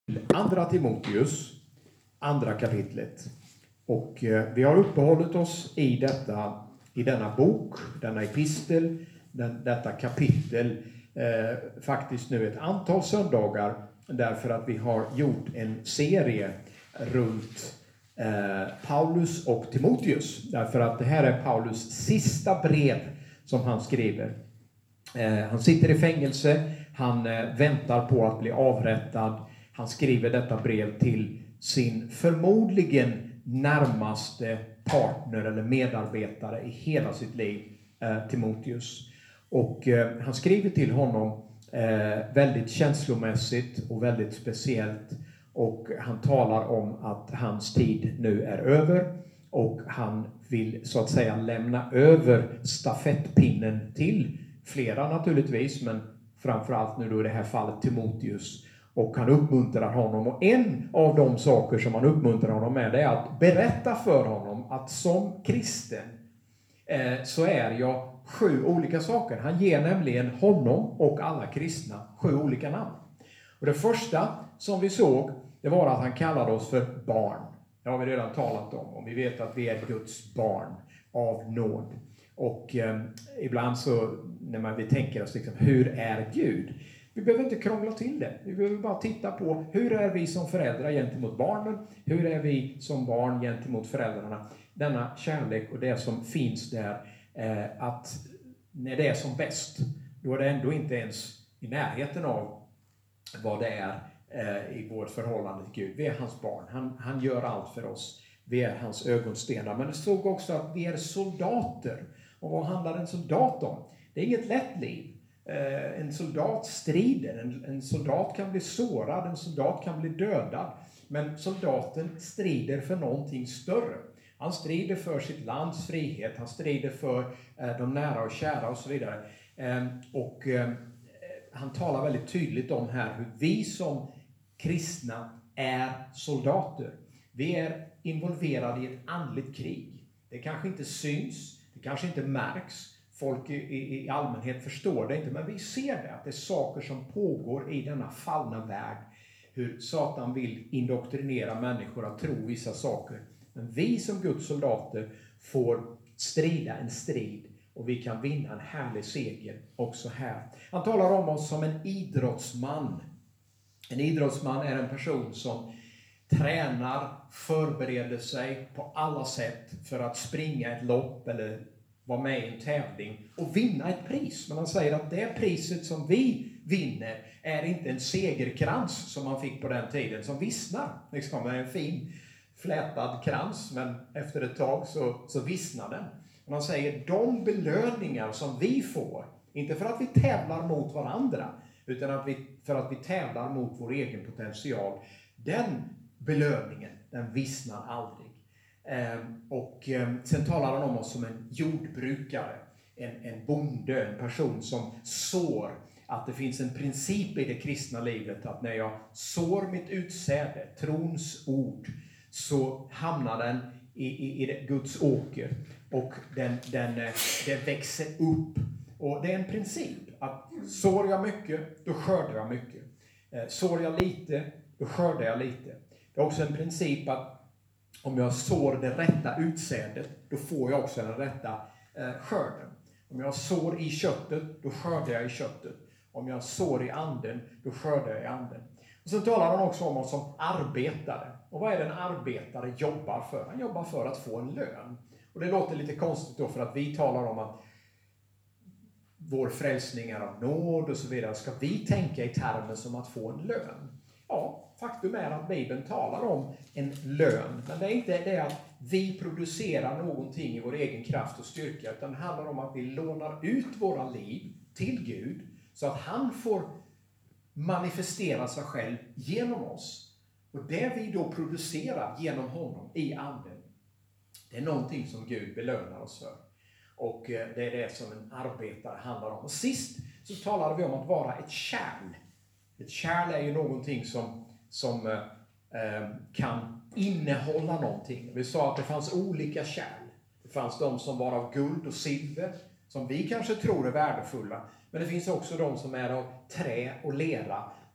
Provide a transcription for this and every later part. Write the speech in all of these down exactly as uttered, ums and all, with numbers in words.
Andra Timoteus, andra kapitlet. Och eh, vi har uppehållit oss i detta, i denna bok, denna epistel, den, detta kapitel, eh, faktiskt nu ett antal söndagar, därför att vi har gjort en serie runt eh, Paulus och Timoteus. Därför att det här är Paulus sista brev som han skriver. Eh, han sitter i fängelse, han eh, väntar på att bli avrättad. Han skriver detta brev till sin förmodligen närmaste partner eller medarbetare i hela sitt liv, eh, Timoteus. Och eh, han skriver till honom eh, väldigt känslomässigt och väldigt speciellt. Och han talar om att hans tid nu är över. Och han vill så att säga lämna över stafettpinnen till flera naturligtvis, men framförallt nu då i det här fallet Timoteus. Och han uppmuntrar honom, och en av de saker som han uppmuntrar honom med är att berätta för honom att som kristen eh, så är jag sju olika saker. Han ger nämligen honom och alla kristna sju olika namn. Och det första som vi såg, det var att han kallade oss för barn. Det har vi redan talat om, och vi vet att vi är Guds barn av nåd. Och eh, ibland så, när man, vi tänker oss liksom, hur är Gud? Vi behöver inte krångla till det. Vi behöver bara titta på hur är vi som föräldrar gentemot barnen. Hur är vi som barn gentemot föräldrarna. Denna kärlek och det som finns där. Eh, att när det är som bäst, då är det ändå inte ens i närheten av vad det är eh, i vårt förhållande till Gud. Vi är hans barn. Han, han gör allt för oss. Vi är hans ögonstenar. Men det stod också att vi är soldater. Och vad handlar en soldat om? Det är inget lätt liv. En soldat strider, en, en soldat kan bli sårad, en soldat kan bli dödad. Men soldaten strider för någonting större. Han strider för sitt lands frihet, han strider för eh, de nära och kära och så vidare. Eh, och eh, han talar väldigt tydligt om här hur vi som kristna är soldater. Vi är involverade i ett andligt krig. Det kanske inte syns, det kanske inte märks. Folk i, i, i allmänhet förstår det inte, men vi ser det, att det är saker som pågår i denna fallna värld. Hur Satan vill indoktrinera människor att tro vissa saker. Men vi som Guds soldater får strida en strid, och vi kan vinna en härlig seger också här. Han talar om oss som en idrottsman. En idrottsman är en person som tränar, förbereder sig på alla sätt för att springa ett lopp eller vara med i en tävling och vinna ett pris. Men han säger att det priset som vi vinner är inte en segerkrans som man fick på den tiden, som vissnar. Liksom med en fin flätad krans, men efter ett tag så, så vissnar den. Men han säger de belöningar som vi får, inte för att vi tävlar mot varandra, utan att vi, för att vi tävlar mot vår egen potential, den belöningen, den vissnar aldrig. Och sen talar han om oss som en jordbrukare, en, en bonde, en person som sår. Att det finns en princip i det kristna livet, att när jag sår mitt utsäde, trons ord, så hamnar den i, i, i Guds åker, och den, den, den växer upp. Och det är en princip att sår jag mycket, då skördar jag mycket. Sår jag lite, då skördar jag lite. Det är också en princip att om jag sår det rätta utsädet, då får jag också den rätta eh, skörden. Om jag sår i köttet, då skördar jag i köttet. Om jag sår i anden, då skördar jag i anden. Och så talar han också om oss som arbetare. Och vad är det en arbetare jobbar för? Han jobbar för att få en lön. Och det låter lite konstigt då, för att vi talar om att vår frälsning är av nåd och så vidare. Ska vi tänka i termer som att få en lön? Ja. Faktum är att Bibeln talar om en lön. Men det är inte det att vi producerar någonting i vår egen kraft och styrka. Utan det handlar om att vi lånar ut våra liv till Gud. Så att han får manifestera sig själv genom oss. Och det vi då producerar genom honom i anden, det är någonting som Gud belönar oss för. Och det är det som en arbetare handlar om. Och sist så talade vi om att vara ett kärl. Ett kärl är ju någonting som som eh, kan innehålla någonting. Vi sa att det fanns olika kärl. Det fanns de som var av guld och silver, som vi kanske tror är värdefulla. Men det finns också de som är av trä och lera,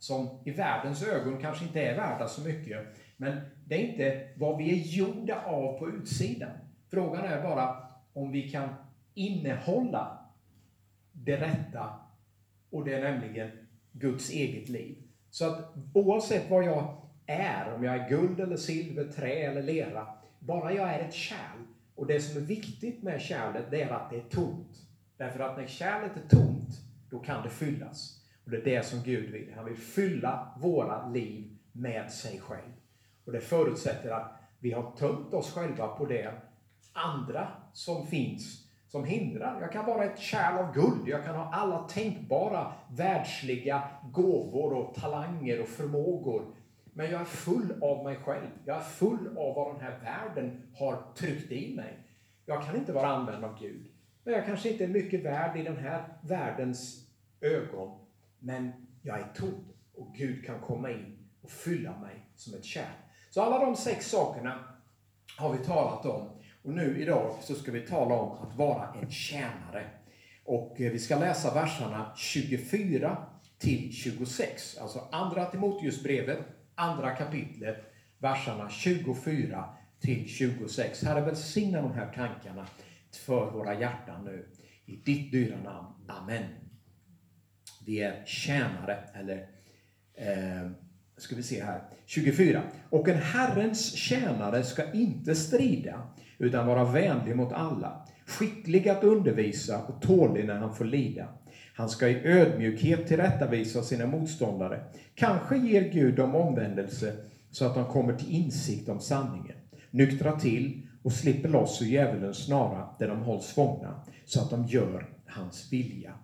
som i världens ögon kanske inte är värda så mycket. Men det är inte vad vi är gjorda av på utsidan. Frågan är bara om vi kan innehålla det rätta, och det är nämligen Guds eget liv. Så att oavsett vad jag är, om jag är guld eller silver, trä eller lera, bara jag är ett kärl. Och det som är viktigt med kärlet, det är att det är tomt. Därför att när kärlet är tomt, då kan det fyllas. Och det är det som Gud vill. Han vill fylla våra liv med sig själv. Och det förutsätter att vi har tömt oss själva på det andra som finns, som hindrar. Jag kan vara ett kärl av guld. Jag kan ha alla tänkbara världsliga gåvor och talanger och förmågor. Men jag är full av mig själv. Jag är full av vad den här världen har tryckt i mig. Jag kan inte vara använd av Gud. Men jag kanske inte är mycket värd i den här världens ögon. Men jag är tom. Och Gud kan komma in och fylla mig som ett kärl. Så alla de sex sakerna har vi talat om. Och nu idag så ska vi tala om att vara en tjänare. Och vi ska läsa verserna tjugofyra till tjugosex. Alltså andra Timoteusbrevet, andra kapitlet, verserna tjugofyra till tjugosex. Herre, välsigna de här tankarna för våra hjärtan nu. I ditt dyra namn. Amen. Vi är tjänare, eller eh, ska vi se här. tjugofyra. Och en Herrens tjänare ska inte strida, utan vara vänlig mot alla. Skicklig att undervisa och tålig när han får lida. Han ska i ödmjukhet tillrättavisa sina motståndare. Kanske ger Gud dem omvändelse så att de kommer till insikt om sanningen. Nyktra till och slipper loss ur djävulens snara där de hålls fångna, så att de gör hans vilja.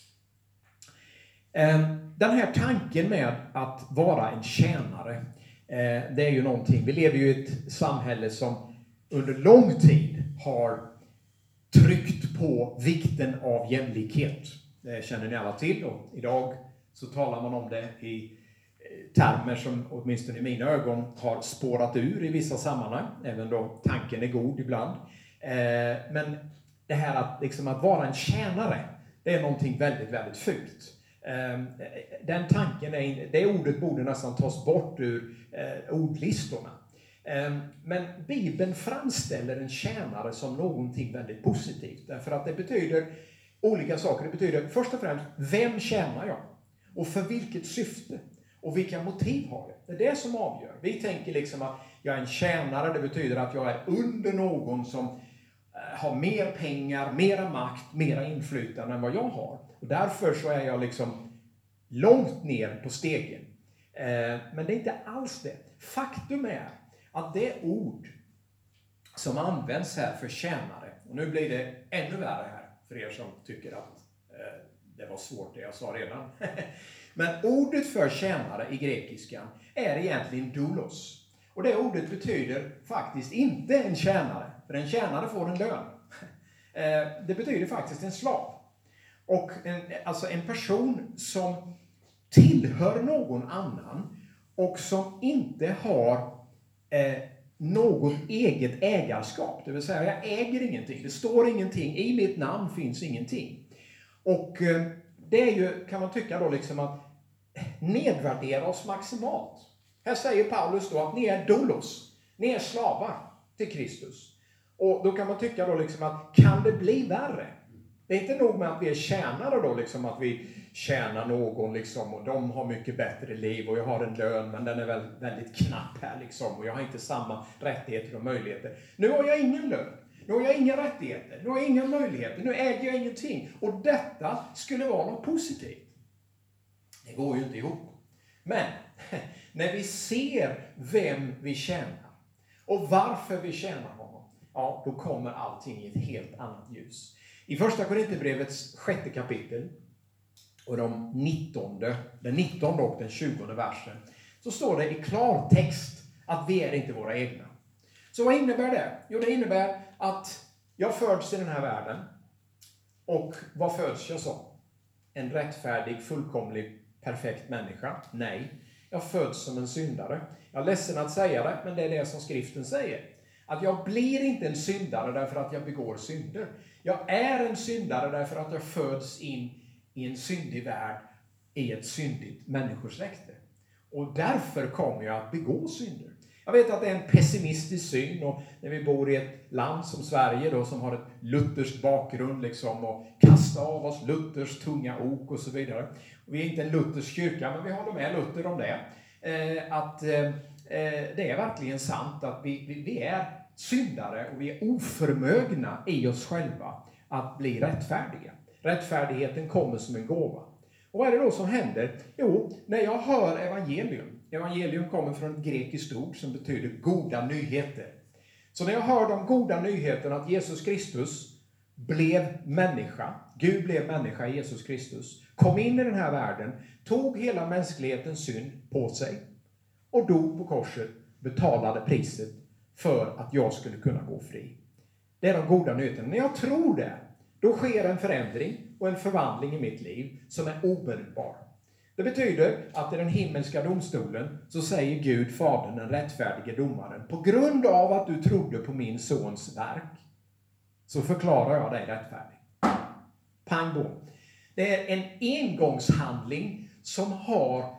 Den här tanken med att vara en tjänare, det är ju någonting. Vi lever ju i ett samhälle som under lång tid har tryckt på vikten av jämlikhet. Det känner ni alla till, och idag så talar man om det i termer som åtminstone i mina ögon har spårat ur i vissa sammanhang, även då tanken är god ibland. Men det här att, liksom att vara en tjänare, det är någonting väldigt, väldigt fult. Den tanken, är, det ordet borde nästan tas bort ur ordlistorna. Men Bibeln framställer en tjänare som någonting väldigt positivt. Därför att det betyder olika saker. Det betyder först och främst, vem tjänar jag? Och för vilket syfte? Och vilka motiv har jag? Det är det som avgör. Vi tänker liksom att jag är en tjänare. Det betyder att jag är under någon som har mer pengar, mera makt, mera inflytande än vad jag har. Och därför så är jag liksom långt ner på stegen. Men det är inte alls det. Faktum är att det ord som används här för tjänare, och nu blir det ännu värre här för er som tycker att eh, det var svårt det jag sa redan. Men ordet för tjänare i grekiskan är egentligen doulos. Och det ordet betyder faktiskt inte en tjänare, för en tjänare får en lön. eh, det betyder faktiskt en slav. Och en, alltså en person som tillhör någon annan och som inte har Eh, något eget ägarskap. Det vill säga, jag äger ingenting. Det står ingenting. I mitt namn finns ingenting. Och eh, det är ju, kan man tycka då, liksom att nedvärdera oss maximalt. Här säger Paulus då att ni är doulos. Ni är slavar till Kristus. Och då kan man tycka då liksom att kan det bli värre? Det är inte nog med att vi är tjänare då, liksom att vi tjänar någon liksom, och de har mycket bättre liv och jag har en lön, men den är väldigt, väldigt knapp här liksom, och jag har inte samma rättigheter och möjligheter. Nu har jag ingen lön, nu har jag inga rättigheter, nu har jag inga möjligheter, nu äger jag ingenting. Och detta skulle vara något positivt. Det går ju inte ihop. Men när vi ser vem vi tjänar och varför vi tjänar honom, ja, då kommer allting i ett helt annat ljus. I första Korinthierbrevets sjätte kapitel och de nittonde, den nittonde och den tjugonde versen, så står det i klartext att vi är inte våra egna. Så vad innebär det? Jo, det innebär att jag föds i den här världen. Och vad föds jag som? En rättfärdig, fullkomlig, perfekt människa? Nej, jag föds som en syndare. Jag är ledsen att säga det, men det är det som skriften säger. Att jag blir inte en syndare därför att jag begår synder. Jag är en syndare därför att jag föds in i en syndig värld i ett syndigt människosläkte. Och därför kommer jag att begå synder. Jag vet att det är en pessimistisk syn, och när vi bor i ett land som Sverige då, som har ett lutherskt bakgrund liksom, och kasta av oss Luthers tunga ok och så vidare. Och vi är inte en luthersk kyrka, men vi håller med Luther om det. Eh, att eh, det är verkligen sant att vi, vi, vi är syndare och vi är oförmögna i oss själva att bli rättfärdiga. Rättfärdigheten kommer som en gåva. Och vad är det då som händer? Jo, när jag hör evangelium. Evangelium kommer från ett grekiskt ord som betyder goda nyheter. Så när jag hör de goda nyheterna att Jesus Kristus blev människa, Gud blev människa i Jesus Kristus, kom in i den här världen, tog hela mänsklighetens synd på sig och dog på korset, betalade priset för att jag skulle kunna gå fri. Det är de goda nyheterna. När jag tror det, då sker en förändring och en förvandling i mitt liv som är omedelbar. Det betyder att i den himmelska domstolen så säger Gud, Fadern, den rättfärdige domaren, på grund av att du trodde på min sons verk, så förklarar jag dig rättfärdig. Pang bom. Det är en engångshandling som har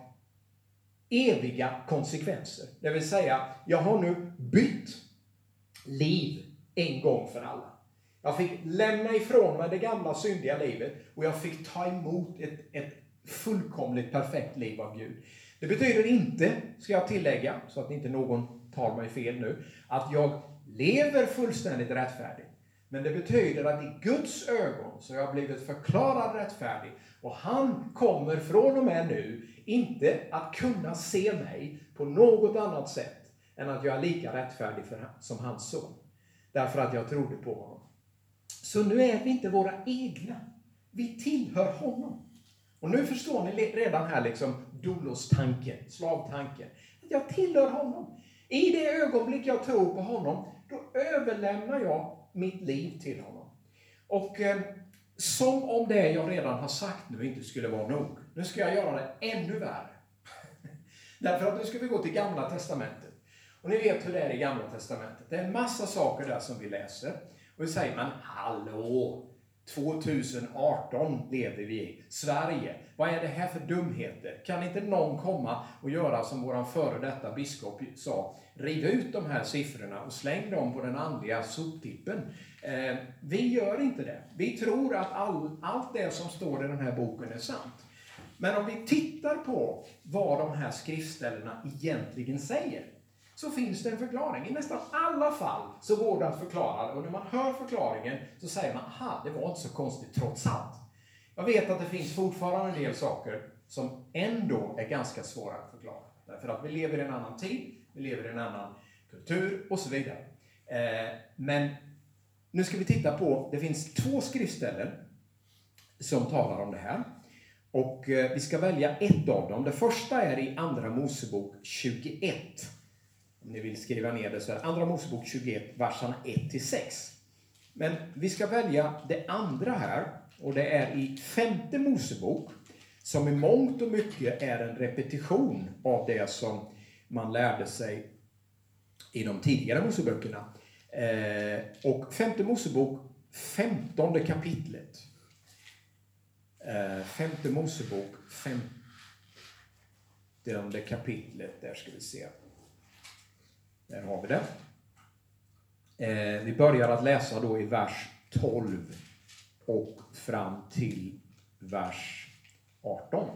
eviga konsekvenser. Det vill säga, jag har nu bytt liv en gång för alla. Jag fick lämna ifrån mig det gamla syndiga livet och jag fick ta emot ett, ett fullkomligt perfekt liv av Gud. Det betyder inte, ska jag tillägga, så att inte någon tar mig fel nu, att jag lever fullständigt rättfärdigt. Men det betyder att i Guds ögon så har jag blivit förklarad rättfärdig. Och han kommer från och med nu inte att kunna se mig på något annat sätt än att jag är lika rättfärdig för, som hans son. Därför att jag trodde på honom. Så nu är vi inte våra egna. Vi tillhör honom. Och nu förstår ni redan här liksom doulos-tanken, slavtanken. Jag tillhör honom. I det ögonblick jag tror på honom, då överlämnar jag mitt liv till honom. Och eh, som om det jag redan har sagt nu inte skulle vara nog. Nu ska jag göra det ännu värre. Därför att nu ska vi gå till Gamla testamentet. Och ni vet hur det är i Gamla testamentet. Det är en massa saker där som vi läser. Och då säger man, hallå, tjugoarton lever vi i. Sverige, vad är det här för dumheter? Kan inte någon komma och göra som våran före detta biskop sa? Riv ut de här siffrorna och släng dem på den andliga soptippen. Eh, vi gör inte det. Vi tror att all, allt det som står i den här boken är sant. Men om vi tittar på vad de här skriftställena egentligen säger, så finns det en förklaring. I nästan alla fall så går det att förklara. Och när man hör förklaringen så säger man, aha, det var inte så konstigt trots allt. Jag vet att det finns fortfarande en del saker som ändå är ganska svåra att förklara. Därför att vi lever i en annan tid, vi lever i en annan kultur och så vidare. Eh, men nu ska vi titta på, det finns två skriftställen som talar om det här. Och eh, vi ska välja ett av dem. Det första är i Andra Mosebok tjugoett. Om ni vill skriva ner det så är Andra Mosebok tjugoett, verserna ett till sex. Men vi ska välja det andra här. Och det är i Femte Mosebok, som i mångt och mycket är en repetition av det som man lärde sig i de tidigare Moseböckerna. Eh, och Femte Mosebok, femtonde kapitlet. Eh, femte Mosebok, femtonde kapitlet, där ska vi se. Där har vi det. Eh, vi börjar att läsa då i vers tolv och fram till vers arton.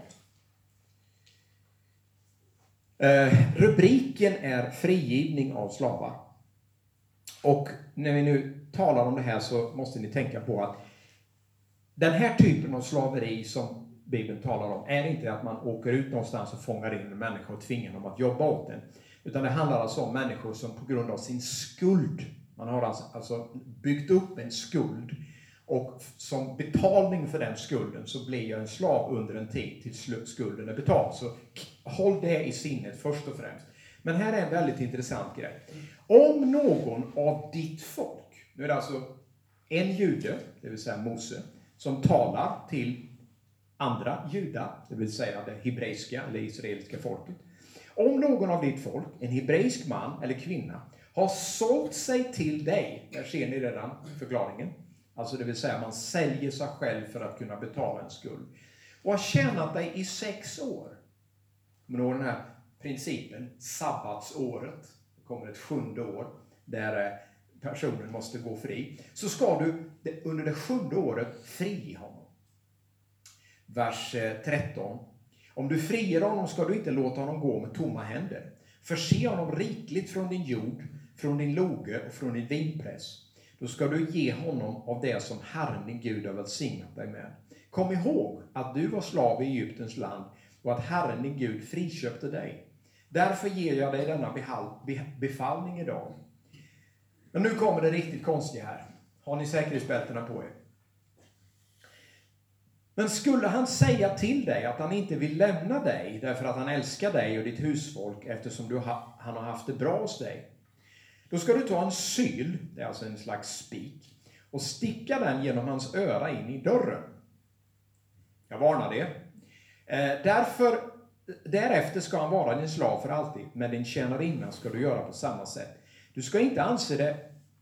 Eh, rubriken är frigivning av slavar. Och när vi nu talar om det här så måste ni tänka på att den här typen av slaveri som Bibeln talar om är inte att man åker ut någonstans och fångar in en människa och tvingar dem att jobba åt den. Utan det handlar alltså om människor som på grund av sin skuld, man har alltså, alltså byggt upp en skuld, och som betalning för den skulden så blir jag en slav under en tid till skulden är betald. Så håll det i sinnet först och främst. Men här är en väldigt intressant grej. Om någon av ditt folk, nu är det alltså en jude, det vill säga Mose, som talar till andra judar, det vill säga det hebreiska eller israeliska folket. Om någon av ditt folk, en hebreisk man eller kvinna, har sålt sig till dig, där ser ni redan förklaringen, alltså det vill säga man säljer sig själv för att kunna betala en skuld, och har tjänat dig i sex år. Men då den här principen, sabbatsåret, det kommer ett sjunde år där personen måste gå fri. Så ska du under det sjunde året frige honom. Vers tretton. Om du friger honom ska du inte låta honom gå med tomma händer. Förse honom rikligt från din jord, från din loge och från din vinpress. Då ska du ge honom av det som Herren din Gud har välsignat dig med. Kom ihåg att du var slav i Egyptens land och att Herren din Gud friköpte dig. Därför ger jag dig denna befallning idag. Men nu kommer det riktigt konstiga här. Har ni säkerhetsbältena på er? Men skulle han säga till dig att han inte vill lämna dig därför att han älskar dig och ditt husfolk eftersom du ha, han har haft det bra hos dig. Då ska du ta en syl, det är alltså en slags spik, och sticka den genom hans öra in i dörren. Jag varnar det. Eh, därför, därefter ska han vara din slav för alltid, men din tjänarinna ska du göra på samma sätt. Du ska inte anse det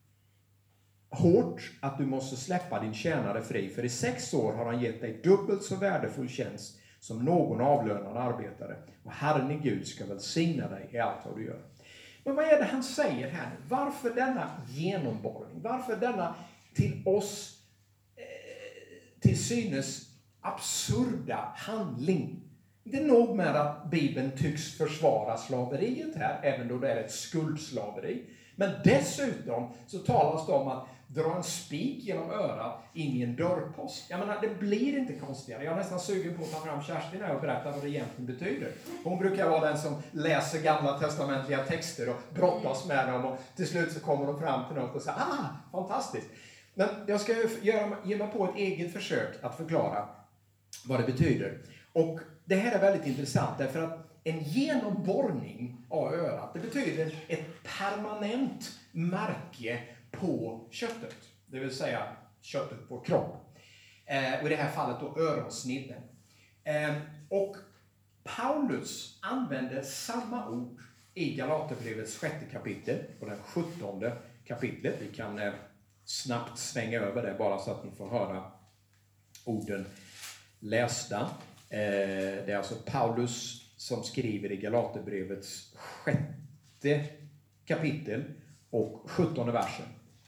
hårt att du måste släppa din tjänare fri, för i sex år har han gett dig dubbelt så värdefull tjänst som någon avlönad arbetare. Och Herren i Gud ska välsigna dig i allt vad du gör. Men vad är det han säger här? Varför denna genomborrning? Varför denna till oss eh, till synes absurda handling? Det är nog med att Bibeln tycks försvara slaveriet här, även då det är ett skuldslaveri. Men dessutom så talas det om att dra en spik genom örat in i en dörrpost. Jag menar, det blir inte konstigare. Jag är nästan sugen på att ta fram Kerstin här och berätta vad det egentligen betyder. Hon brukar vara den som läser gamla testamentliga texter och brottas med dem. Och till slut så kommer de fram till något och säger, ah, fantastiskt. Men jag ska göra, ge mig på ett eget försök att förklara vad det betyder. Och det här är väldigt intressant därför att en genomborrning av örat, det betyder ett permanent märke på köttet. Det vill säga köttet på kropp. Eh, och i det här fallet då öronsnibben. Eh, och Paulus använder samma ord i Galaterbrevets sjätte kapitel och den sjuttonde kapitlet. Vi kan eh, snabbt svänga över det bara så att ni får höra orden lästa. Eh, det är alltså Paulus som skriver i Galaterbrevets sjätte kapitel och sjuttonde versen.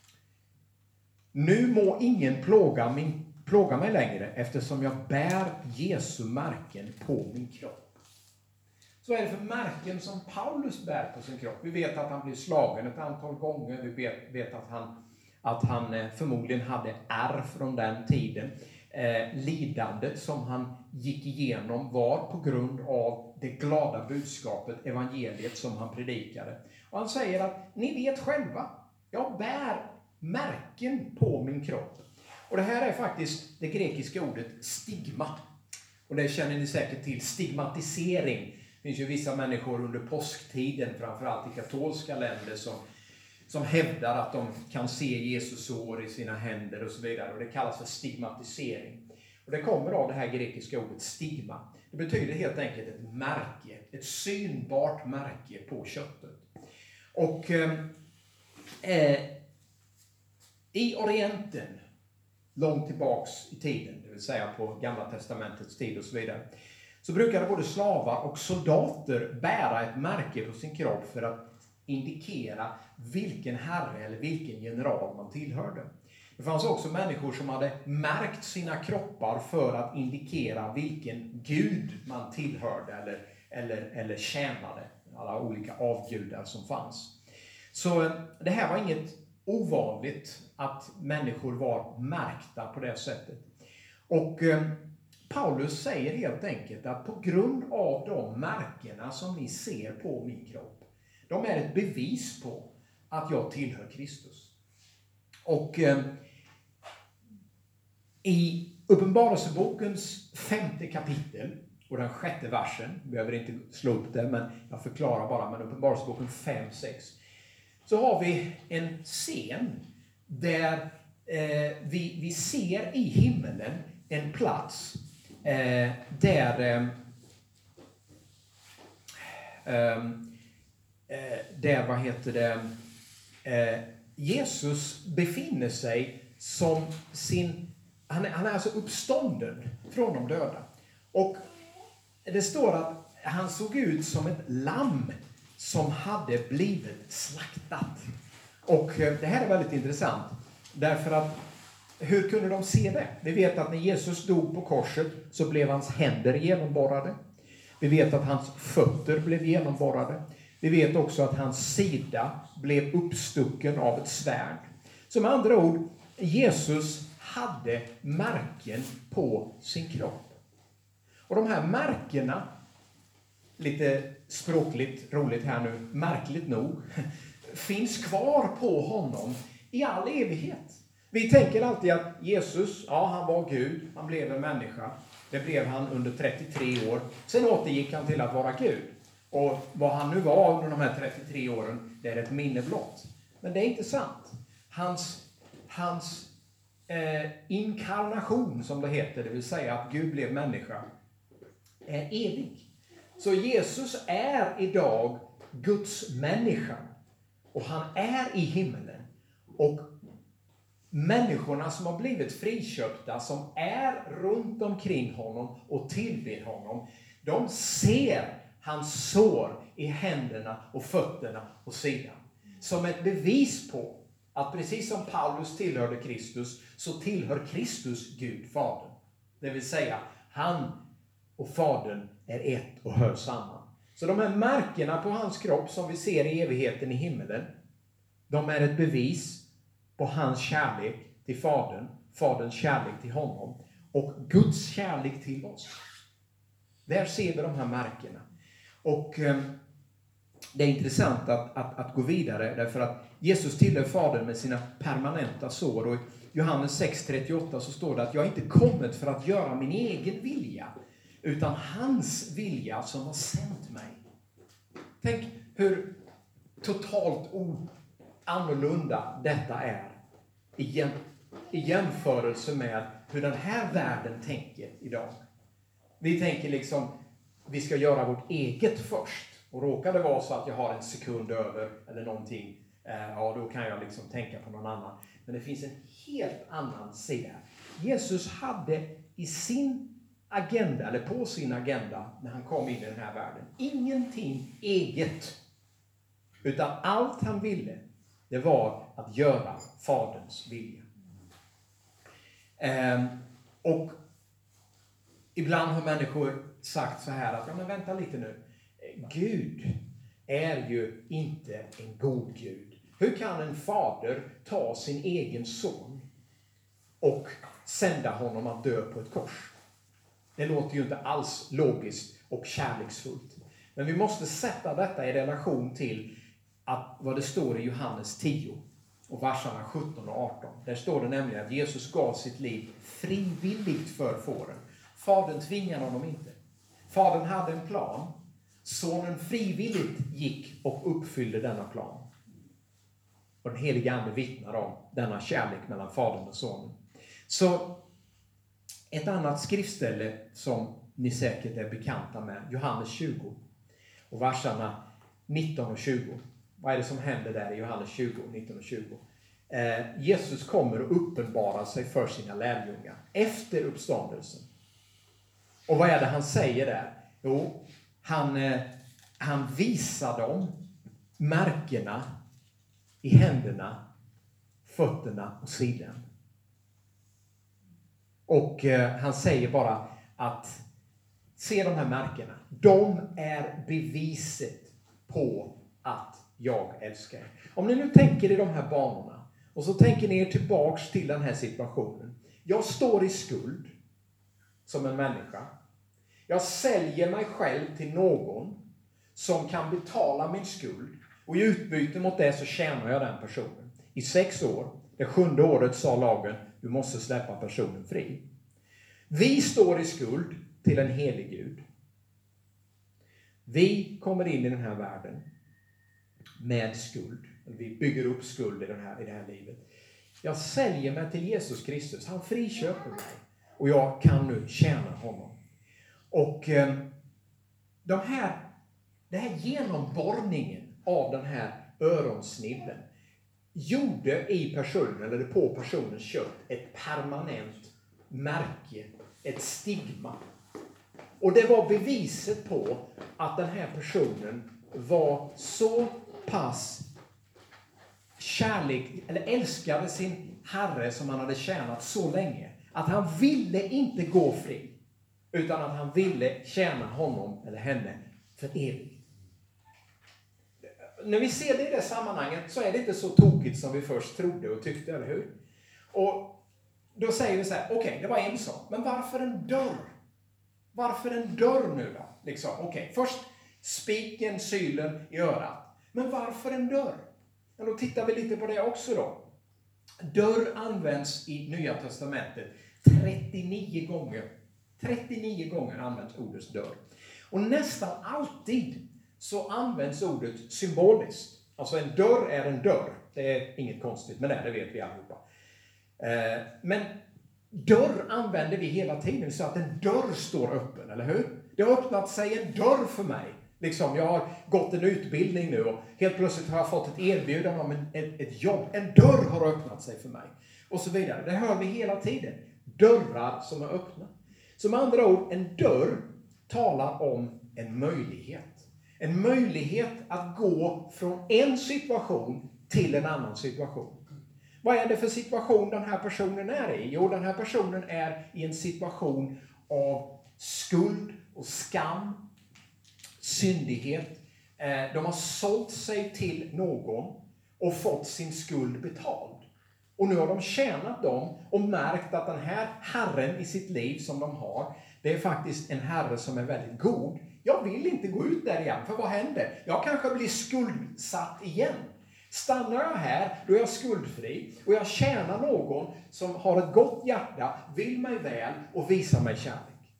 Nu må ingen plåga, min, plåga mig längre eftersom jag bär Jesu märken på min kropp. Så är det för märken som Paulus bär på sin kropp. Vi vet att han blir slagen ett antal gånger. Vi vet, vet att, han, att han förmodligen hade ärr från den tiden. Eh, lidandet som han gick igenom var på grund av det glada budskapet, evangeliet som han predikade. Och han säger att ni vet själva, jag bär märken på min kropp. Och det här är faktiskt det grekiska ordet stigma. Och det känner ni säkert till, stigmatisering. Det finns ju vissa människor under påsktiden, framförallt i katolska länder, som som hävdar att de kan se Jesus sår i sina händer och så vidare. Och det kallas för stigmatisering. Och det kommer av det här grekiska ordet stigma. Det betyder helt enkelt ett märke, ett synbart märke på köttet. Och eh, i Orienten, långt tillbaks i tiden, det vill säga på Gamla testamentets tid och så vidare, så brukade både slavar och soldater bära ett märke på sin kropp för att indikera vilken herre eller vilken general man tillhörde. Det fanns också människor som hade märkt sina kroppar för att indikera vilken gud man tillhörde eller, eller, eller tjänade. Alla olika avgudar som fanns. Så det här var inget ovanligt att människor var märkta på det sättet. Och eh, Paulus säger helt enkelt att på grund av de märkena som ni ser på min kropp, de är ett bevis på att jag tillhör Kristus. Och eh, i Uppenbarelsebokens femte kapitel och den sjätte versen, jag behöver inte slå upp det men jag förklarar bara, men Uppenbarelseboken fem sex, så har vi en scen där eh, vi, vi ser i himmelen en plats eh, där eh, eh, där, vad heter det, eh, Jesus befinner sig som sin, han är, han är alltså uppstånden från de döda. Och det står att han såg ut som ett lamm som hade blivit slaktat. Och det här är väldigt intressant. Därför att hur kunde de se det? Vi vet att när Jesus dog på korset så blev hans händer genomborrade. Vi vet att hans fötter blev genomborrade. Vi vet också att hans sida blev uppstucken av ett svärd. Så med andra ord, Jesus hade märken på sin kropp. Och de här märkena, lite språkligt roligt här nu, märkligt nog, finns kvar på honom i all evighet. Vi tänker alltid att Jesus, ja han var Gud, han blev en människa. Det blev han under trettiotre år. Sen återgick han till att vara Gud. Och vad han nu var under de här trettiotre åren, det är ett minne blott. Men det är inte sant. Hans, hans eh, inkarnation, som det heter, det vill säga att Gud blev människa, är evig. Så Jesus är idag Guds människa. Och han är i himmelen. Och människorna som har blivit friköpta, som är runt omkring honom och tillber honom, de ser hans sår i händerna och fötterna och sidan. Som ett bevis på att precis som Paulus tillhörde Kristus, så tillhör Kristus Gud, Fadern. Det vill säga, han och Fadern är ett och hör samman. Så de här märkena på hans kropp som vi ser i evigheten i himmelen, de är ett bevis på hans kärlek till Fadern, Faderns kärlek till honom och Guds kärlek till oss. Där ser vi de här märkena. Och eh, det är intressant att, att, att gå vidare därför att Jesus tillhör Fadern med sina permanenta sår. Och i Johannes sex trettioåtta så står det att jag inte kommit för att göra min egen vilja, utan hans vilja som har sänt mig. Tänk hur totalt annorlunda detta är i, jäm, i jämförelse med hur den här världen tänker idag. Vi tänker liksom, vi ska göra vårt eget först. Och råkar det vara så att jag har en sekund över eller någonting, eh, ja då kan jag liksom tänka på någon annan. Men det finns en helt annan sida. Jesus hade i sin agenda, eller på sin agenda när han kom in i den här världen, ingenting eget. Utan allt han ville, det var att göra Faderns vilja. Eh, och ibland har människor sagt så här att, ja men vänta lite nu. Gud är ju inte en god Gud. Hur kan en fader ta sin egen son och sända honom att dö på ett kors? Det låter ju inte alls logiskt och kärleksfullt. Men vi måste sätta detta i relation till att vad det står i Johannes tio och verserna sjutton och arton. Där står det nämligen att Jesus gav sitt liv frivilligt för fåren. Fadern tvingade honom inte. Fadern hade en plan. Sonen frivilligt gick och uppfyllde denna plan. Och den heliga ande vittnar om denna kärlek mellan fadern och sonen. Så ett annat skriftställe som ni säkert är bekanta med, Johannes tjugo och verserna nitton och tjugo. Vad är det som händer där i Johannes tjugo, nitton och tjugo? Eh, Jesus kommer och uppenbarar sig för sina lärjungar efter uppståndelsen. Och vad är det han säger där? Jo, han, eh, han visar dem märkena i händerna, fötterna och sidan. Och eh, han säger bara att se de här märkena. De är beviset på att jag älskar er. Om ni nu tänker i de här banorna och så tänker ni er tillbaks till den här situationen. Jag står i skuld som en människa. Jag säljer mig själv till någon som kan betala min skuld. Och i utbyte mot det så tjänar jag den personen. I sex år, det sjunde året sa lagen, du måste släppa personen fri. Vi står i skuld till en helig Gud. Vi kommer in i den här världen med skuld. Vi bygger upp skuld i, den här, i det här livet. Jag säljer mig till Jesus Kristus. Han friköper mig. Och jag kan nu tjäna honom. Och eh, de här, den här genomborrningen av den här öronsnibben gjorde i personen, eller på personens kött, ett permanent märke, ett stigma. Och det var beviset på att den här personen var så pass kärlek, eller älskade sin herre som han hade tjänat så länge. Att han ville inte gå fri. Utan att han ville tjäna honom eller henne för evigt. När vi ser det i det sammanhanget så är det inte så tokigt som vi först trodde och tyckte, eller hur? Och då säger vi så här, okej, okay, det var en sak. Men varför en dörr? Varför en dörr nu då? Liksom, okej, okay, först spiken, sylen i örat. Men varför en dörr? Och då tittar vi lite på det också då. Dörr används i Nya Testamentet trettionio gånger. trettionio gånger används ordet dörr. Och nästan alltid så används ordet symboliskt. Alltså en dörr är en dörr. Det är inget konstigt med det, det vet vi allihopa. Eh, men dörr använder vi hela tiden så att en dörr står öppen, eller hur? Det har öppnat sig en dörr för mig. Liksom, jag har gått en utbildning nu och helt plötsligt har jag fått ett erbjudande om en, ett, ett jobb. En dörr har öppnat sig för mig. Och så vidare. Det hör vi hela tiden. Dörrar som är öppna. Som andra ord, en dörr talar om en möjlighet. En möjlighet att gå från en situation till en annan situation. Vad är det för situation den här personen är i? Jo, den här personen är i en situation av skuld och skam, syndighet. De har sålt sig till någon och fått sin skuld betald. Och nu har de tjänat dem och märkt att den här herren i sitt liv som de har, det är faktiskt en herre som är väldigt god. Jag vill inte gå ut där igen, för vad händer? Jag kanske blir skuldsatt igen. Stannar jag här, då är jag skuldfri och jag tjänar någon som har ett gott hjärta, vill mig väl och visar mig kärlek.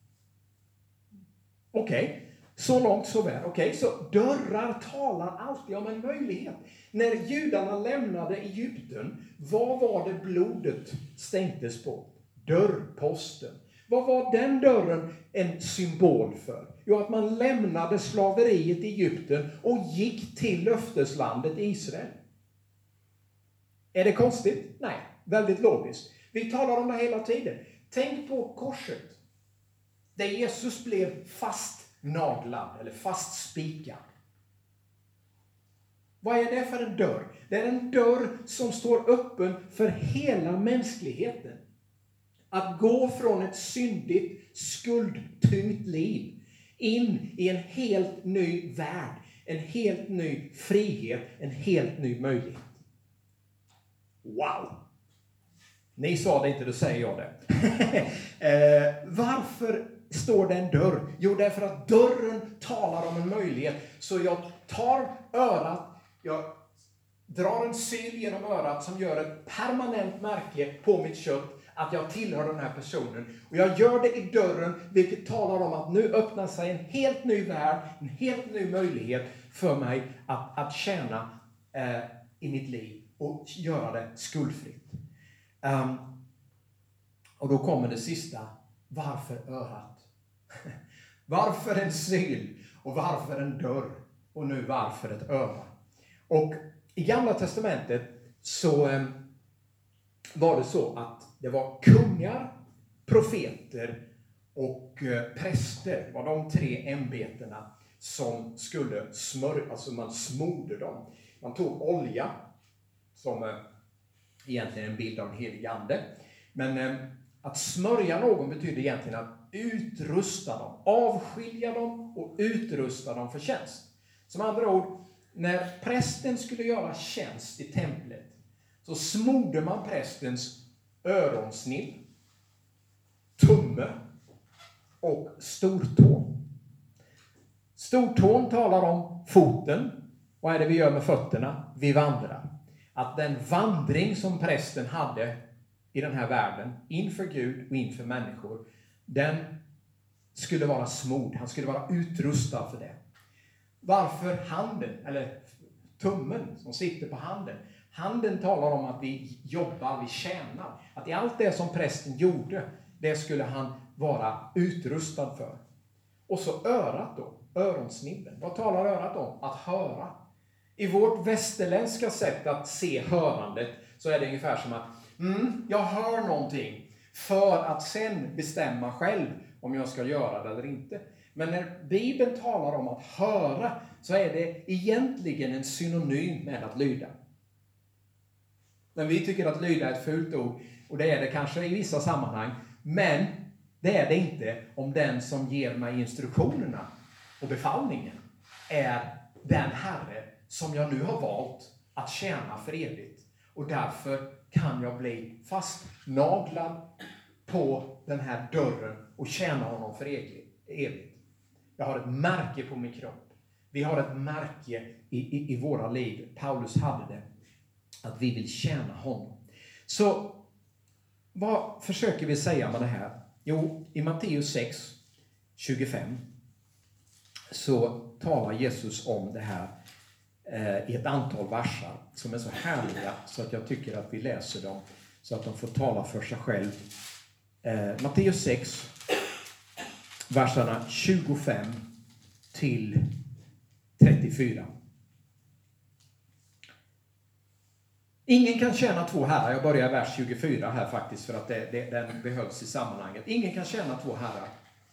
Okej, okay. Så långt så väl. Okej, okay. Så dörrar talar alltid om en möjlighet. När judarna lämnade Egypten, vad var det blodet stänktes på? Dörrposten. Vad var den dörren en symbol för? Jo, att man lämnade slaveriet i Egypten och gick till löfteslandet Israel. Är det konstigt? Nej, väldigt logiskt. Vi talar om det hela tiden. Tänk på korset. Där Jesus blev fastnaglad eller fastspikad. Vad är det för en dörr? Det är en dörr som står öppen för hela mänskligheten. Att gå från ett syndigt, skuldtyngt liv in i en helt ny värld, en helt ny frihet, en helt ny möjlighet. Wow! Ni sa det inte, då säger jag det. eh, varför står det en dörr? Jo, därför att dörren talar om en möjlighet. Så jag tar örat, jag drar en syl genom örat som gör ett permanent märke på mitt kött att jag tillhör den här personen. Och jag gör det i dörren, vilket talar om att nu öppnar sig en helt ny värld, en helt ny möjlighet för mig att, att tjäna eh, i mitt liv och göra det skuldfritt. Um, och då kommer det sista. Varför örat? Varför en syl? Och varför en dörr? Och nu varför ett öra? Och i Gamla testamentet så eh, var det så att det var kungar, profeter och eh, präster. Det var de tre ämbetena som skulle smörja, alltså man smorde dem. Man tog olja, som eh, egentligen är en bild av en helig ande. Men eh, att smörja någon betyder egentligen att utrusta dem, avskilja dem och utrusta dem för tjänst. Som andra ord, när prästen skulle göra tjänst i templet så smorde man prästens öronsnibb, tumme och stortå. Stortån talar om foten. Vad är det vi gör med fötterna? Vi vandrar. Att den vandring som prästen hade i den här världen, inför Gud och inför människor, den skulle vara smord. Han skulle vara utrustad för det. Varför handen, eller tummen som sitter på handen? Handen talar om att vi jobbar, vi tjänar. Att i allt det som prästen gjorde, det skulle han vara utrustad för. Och så örat då, öronsnibben. Vad talar örat om? Att höra. I vårt västerländska sätt att se hörandet så är det ungefär som att mm, jag hör någonting för att sen bestämma själv om jag ska göra det eller inte. Men när Bibeln talar om att höra, så är det egentligen en synonym med att lyda. Men vi tycker att lyda är ett fult ord, och det är det kanske i vissa sammanhang. Men det är det inte om den som ger mig instruktionerna och befallningen är den Herre som jag nu har valt att tjäna för evigt. Och därför kan jag bli fastnaglad på den här dörren och tjäna honom för evigt. Jag har ett märke på min kropp. Vi har ett märke i, i, i våra liv. Paulus hade det. Att vi vill tjäna honom. Så vad försöker vi säga med det här? Jo, i Matteus sex tjugofem så talar Jesus om det här eh, i ett antal versar som är så härliga så att jag tycker att vi läser dem så att de får tala för sig själv. Eh, Matteus sex, verserna tjugofem till trettiofyra. Ingen kan tjäna två herrar. Jag börjar i vers tjugofyra här faktiskt för att det, det, den behövs i sammanhanget. Ingen kan tjäna två herrar.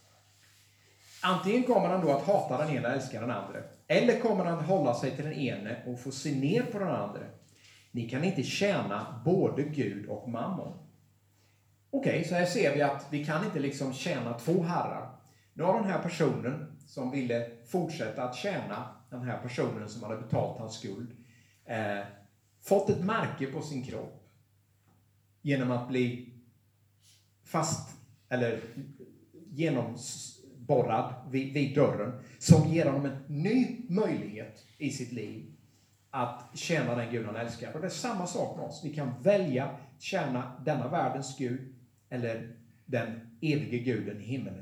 Antingen kommer han då att hata den ena och älska den andra. Eller kommer han hålla sig till den ene och få se ner på den andra. Ni kan inte tjäna både Gud och mammon. Okej, okay, så här ser vi att vi kan inte liksom tjäna två herrar. Nu har den här personen som ville fortsätta att tjäna den här personen som hade betalt hans skuld eh, fått ett märke på sin kropp genom att bli fast eller genomborrad vid, vid dörren som ger honom en ny möjlighet i sitt liv att tjäna den Gud han älskar. Och det är samma sak med oss. Vi kan välja tjäna denna världens Gud eller den evige Guden i himmelen.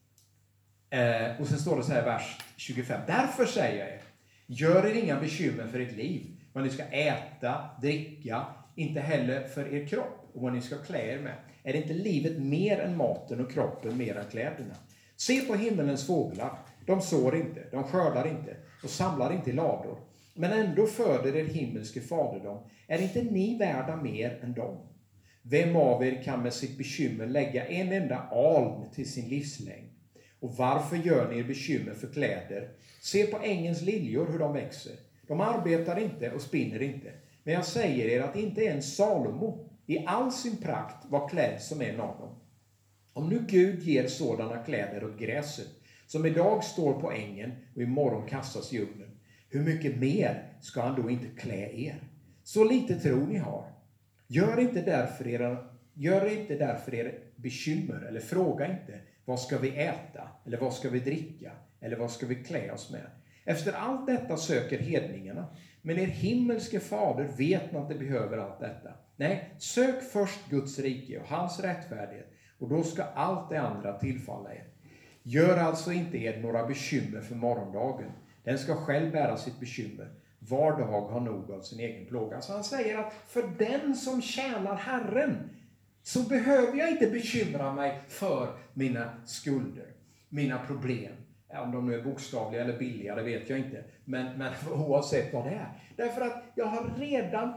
Eh, och sen står det så här i vers tjugofem. Därför säger jag er, gör er inga bekymmer för ert liv. Vad ni ska äta, dricka, inte heller för er kropp och vad ni ska klä er med. Är det inte livet mer än maten och kroppen mer än kläderna? Se på himmelens fåglar. De sår inte, de skördar inte och samlar inte i lador. Men ändå föder er himmelske fader dem. Är inte ni värda mer än dem? Vem av er kan med sitt bekymmer lägga en enda aln till sin livslängd? Och varför gör ni er bekymmer för kläder? Se på ängens liljor hur de växer. De arbetar inte och spinner inte. Men jag säger er att inte ens Salomo i all sin prakt var klädd som en av dem. Om nu Gud ger sådana kläder åt gräset, som idag står på ängen och imorgon kastas i ugnen, hur mycket mer ska han då inte klä er? Så lite tro ni har. Gör inte därför era, gör inte därför er bekymmer, eller fråga inte, vad ska vi äta, eller vad ska vi dricka, eller vad ska vi klä oss med? Efter allt detta söker hedningarna, men er himmelske fader vet att det behöver allt detta. Nej, sök först Guds rike och hans rättfärdighet, och då ska allt det andra tillfalla er. Gör alltså inte er några bekymmer för morgondagen. Den ska själv bära sitt bekymmer. Var dag har nog av sin egen plåga. Så han säger att för den som tjänar Herren så behöver jag inte bekymra mig för mina skulder, mina problem. Om de nu är bokstavliga eller billiga, det vet jag inte. Men, men oavsett vad det är. Därför att jag har redan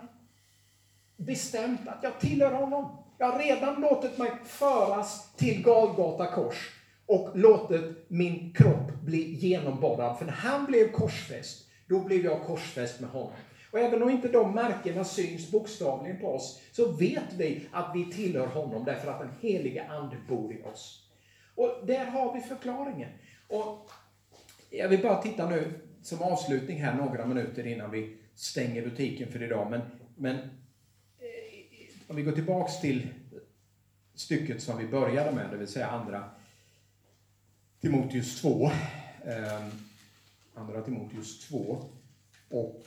bestämt att jag tillhör honom. Jag har redan låtit mig föras till Golgata kors. Och låtit min kropp bli genomborrad. För när han blev korsfäst, då blev jag korsfäst med honom. Och även om inte de märkena syns bokstavligen på oss, så vet vi att vi tillhör honom därför att den heliga ande bor i oss. Och där har vi förklaringen. Och jag vill bara titta nu som avslutning här några minuter innan vi stänger butiken för idag. Men, men om vi går tillbaks till stycket som vi började med, det vill säga andra Timoteus två. Eh, andra Timoteus två och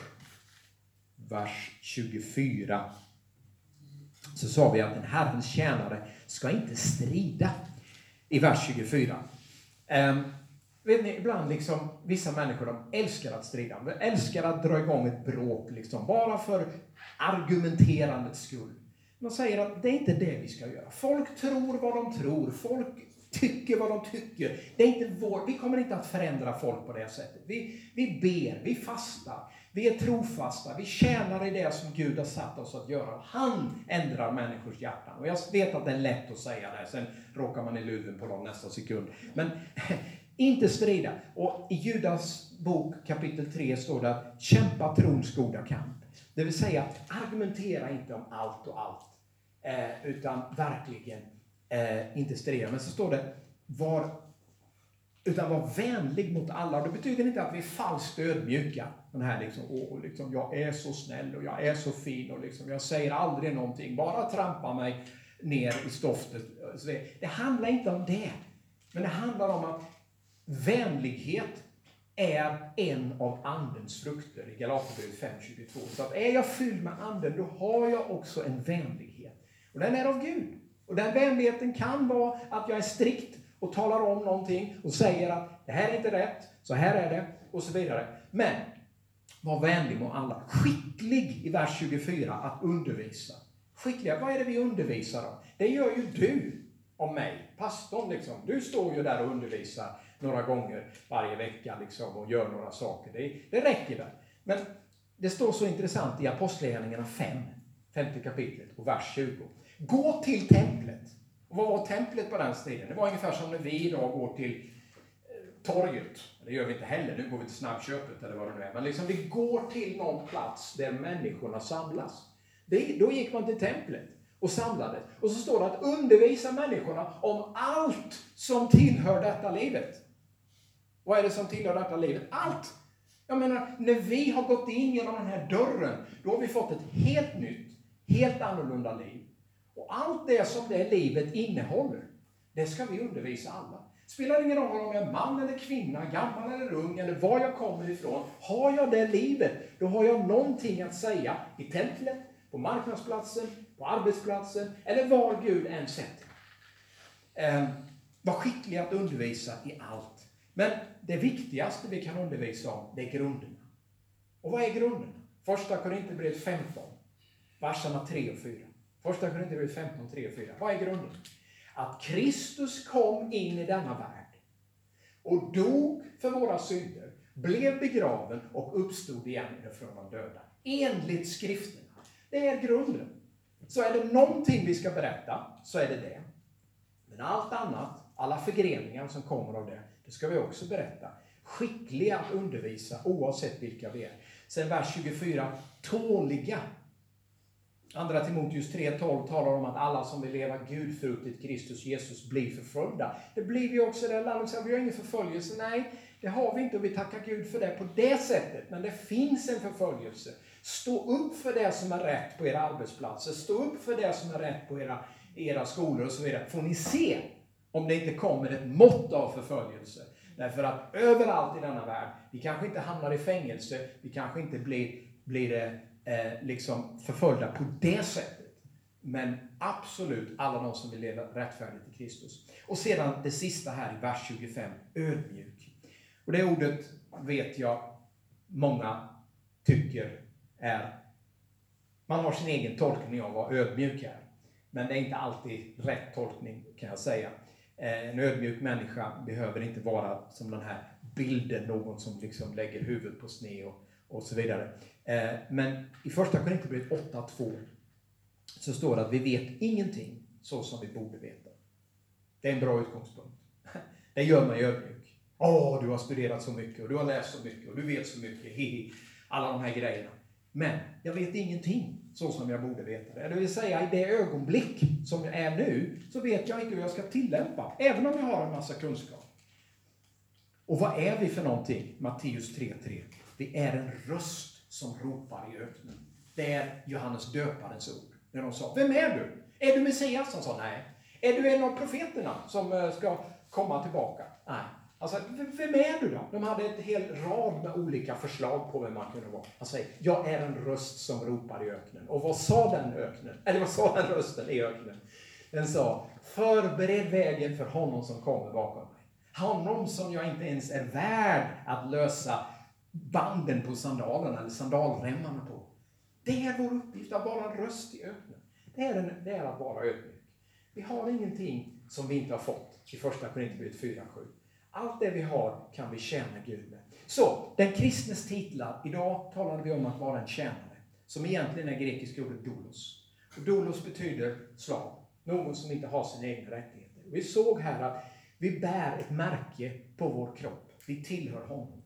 vers tjugofyra. Så sa vi att en Herrens tjänare ska inte strida. I vers tjugofyra. Eh, vet ni, ibland liksom, vissa människor de älskar att strida. De älskar att dra igång ett bråk liksom, bara för argumenterandets skull. De säger att det är inte det vi ska göra. Folk tror vad de tror. Folk tycker vad de tycker. Det är inte vår, vi kommer inte att förändra folk på det sättet. Vi, vi ber, vi fastar. Vi är trofasta, vi tjänar i det som Gud har satt oss att göra. Han ändrar människors hjärtan. Och jag vet att det är lätt att säga det, sen råkar man i luven på dem nästa sekund. Men inte strida. Och i Judas bok kapitel tre står det att kämpa trons goda kamp. Det vill säga, argumentera inte om allt och allt. Eh, utan verkligen eh, inte strida. Men så står det, var, utan var vänlig mot alla. Det betyder inte att vi är falskt ödmjuka. Den här liksom, åh, liksom, jag är så snäll och jag är så fin och liksom, jag säger aldrig någonting. Bara trampa mig ner i stoftet. Det handlar inte om det. Men det handlar om att vänlighet är en av andens frukter i Galaterbrevet fem tjugotvå. Så att är jag fylld med anden, då har jag också en vänlighet. Och den är av Gud. Och den vänligheten kan vara att jag är strikt och talar om någonting och säger att det här är inte rätt, så här är det och så vidare. Men var vänlig mot alla. Skicklig i vers tjugofyra att undervisa. Skickliga, vad är det vi undervisar om? Det gör ju du om mig, pastorn liksom. Du står ju där och undervisar några gånger varje vecka liksom, och gör några saker. Det, det räcker väl. Men det står så intressant i Apostlagärningarna fem, femte kapitlet och vers tjugo. Gå till templet. Och vad var templet på den tiden? Det var ungefär som när vi idag går till eh, torget. Det gör vi inte heller, nu går vi till snabbköpet eller vad det nu är. Men liksom vi går till någon plats där människorna samlas. Det, då gick man till templet och samlades. Och så står det att undervisa människorna om allt som tillhör detta livet. Vad är det som tillhör detta livet? Allt! Jag menar, när vi har gått in genom den här dörren, då har vi fått ett helt nytt, helt annorlunda liv. Och allt det som det livet innehåller, det ska vi undervisa alla. Spelar ingen roll om jag är man eller kvinna, gammal eller ung, eller var jag kommer ifrån. Har jag det livet, då har jag någonting att säga i templet, på marknadsplatsen, på arbetsplatsen, eller var Gud än sätter. Eh, var skicklig att undervisa i allt. Men det viktigaste vi kan undervisa om, det är grunderna. Och vad är grunderna? Första Korinthierbrevet femton, verserna tre och fyra. Första Korinthierbrevet femton, tre och fyra. Vad är grunden? Att Kristus kom in i denna värld och dog för våra synder, blev begraven och uppstod igen från de döda. Enligt skrifterna. Det är grunden. Så är det någonting vi ska berätta, så är det det. Men allt annat, alla förgreningar som kommer av det, det ska vi också berätta. Skickliga att undervisa oavsett vilka vi är. Sen vers tjugofyra, tåliga. Andra Timoteus tre tolv talar om att alla som vill leva Gud förutit Kristus Jesus blir förföljda. Det blir vi också i det här landet. Så vi har ingen förföljelse. Nej, det har vi inte och vi tackar Gud för det på det sättet. Men det finns en förföljelse. Stå upp för det som är rätt på era arbetsplatser. Stå upp för det som är rätt på era, era skolor och så vidare. Får ni se om det inte kommer ett mått av förföljelse. Därför att överallt i denna värld, vi kanske inte hamnar i fängelse. Vi kanske inte blir, blir eh, liksom förföljda på det sättet. Men absolut alla de som vill leva rättfärdigt i Kristus. Och sedan det sista här i vers tjugofem, ödmjuk. Och det ordet vet jag många tycker är, man har sin egen tolkning av vad ödmjuk är. Men det är inte alltid rätt tolkning kan jag säga. En ödmjuk människa behöver inte vara som den här bilden, någon som liksom lägger huvudet på sned och, och så vidare. Men i första Korinthierbrevet åtta två så står det att vi vet ingenting så som vi borde veta. Det är en bra utgångspunkt. Det gör mig ödmjuk. Åh, du har studerat så mycket och du har läst så mycket och du vet så mycket. Hihi. Alla de här grejerna. Men jag vet ingenting så som jag borde veta det. Det vill säga i det ögonblick som jag är nu så vet jag inte hur jag ska tillämpa. Även om jag har en massa kunskap. Och vad är vi för någonting? Matteus tre tre. Vi är en röst som ropar i öknen. Det är Johannes döparens ord. När de sa, vem är du? Är du Messias? Han sa nej. Är du en av profeterna som ska komma tillbaka? Nej. Alltså, vem är du då? De hade ett hel rad med olika förslag på vem man kunde vara. Han säger, jag är en röst som ropar i öknen. Och vad sa den öknen? Eller vad sa den rösten i öknen? Den sa, förbered vägen för honom som kommer bakom mig. Honom som jag inte ens är värd att lösa banden på sandalerna eller sandalremmarna på. Det är vår uppgift att vara en röst i öknen. Det är, en, det är att vara ödmjuk. Vi har ingenting som vi inte har fått i första Korinthierbrevet fyra sju. Allt det vi har kan vi tjäna Gud med. Så, den kristnes titlar. Idag talade vi om att vara en tjänare. Som egentligen är grekiska ordet doulos. Och doulos betyder slav. Någon som inte har sina egna rättigheter. Vi såg här att vi bär ett märke på vår kropp. Vi tillhör honom.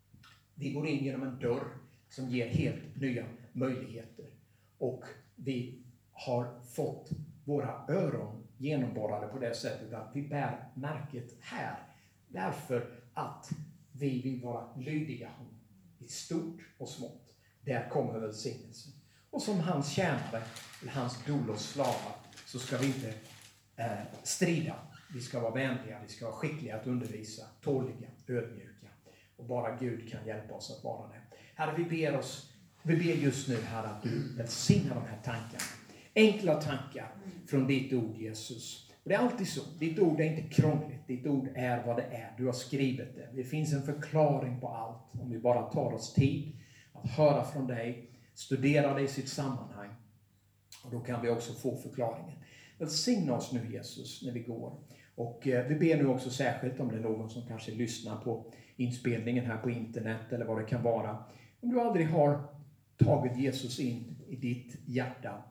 Vi går in genom en dörr som ger helt nya möjligheter. Och vi har fått våra öron genomborrade på det sättet att vi bär märket här. Därför att vi vill vara lydiga honom i stort och smått. Där kommer välsignelsen. Och som hans tjänare, eller hans doulos slavar, så ska vi inte eh, strida. Vi ska vara vänliga, vi ska vara skickliga att undervisa, tåliga, ödmjuka. Och bara Gud kan hjälpa oss att vara det. Herre, vi ber oss, vi ber just nu, Herre, att du välsignar de här tankarna. Enkla tankar från ditt ord, Jesus. Och det är alltid så. Ditt ord är inte krångligt. Ditt ord är vad det är. Du har skrivit det. Det finns en förklaring på allt. Om vi bara tar oss tid att höra från dig. Studera det i sitt sammanhang. Och då kan vi också få förklaringen. Välsigna oss nu, Jesus, när vi går. Och eh, vi ber nu också särskilt om det är någon som kanske lyssnar på inspelningen här på internet eller vad det kan vara. Om du aldrig har tagit Jesus in i ditt hjärta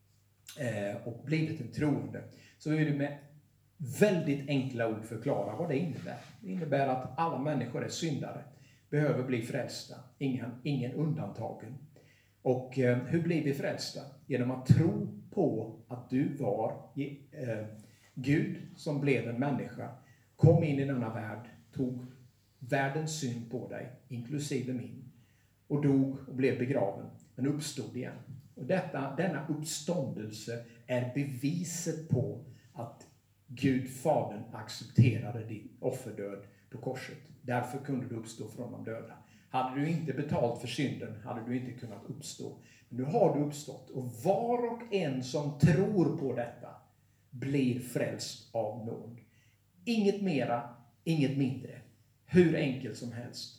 eh, och blivit en troende, så vill vi med väldigt enkla ord förklara vad det innebär. Det innebär att alla människor är syndare, behöver bli frälsta, ingen, ingen undantagen. Och eh, hur blir vi frälsta? Genom att tro på att du var eh, Gud som blev en människa, kom in i denna värld, tog världens synd på dig, inklusive min, och dog och blev begraven, men uppstod igen. Och detta, denna uppståndelse är beviset på att Gud, Fadern, accepterade din offerdöd på korset. Därför kunde du uppstå från de döda. Hade du inte betalt för synden hade du inte kunnat uppstå. Men nu har du uppstått, och var och en som tror på detta blir frälst av nåd. Inget mera, inget mindre. Hur enkelt som helst.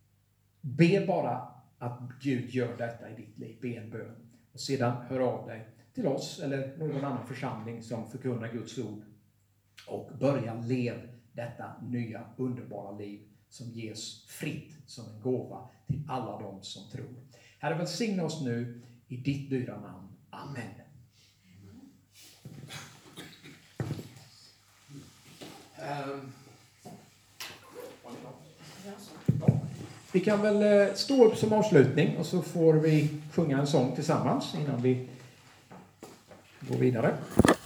Be bara att Gud gör detta i ditt liv. Be en bön. Och sedan hör av dig till oss eller någon annan församling som förkunnar Guds ord. Och börja leva detta nya underbara liv som ges fritt som en gåva till alla de som tror. Herre, välsigna oss nu i ditt dyra namn. Amen. Um. Vi kan väl stå upp som avslutning och så får vi sjunga en sång tillsammans innan vi går vidare.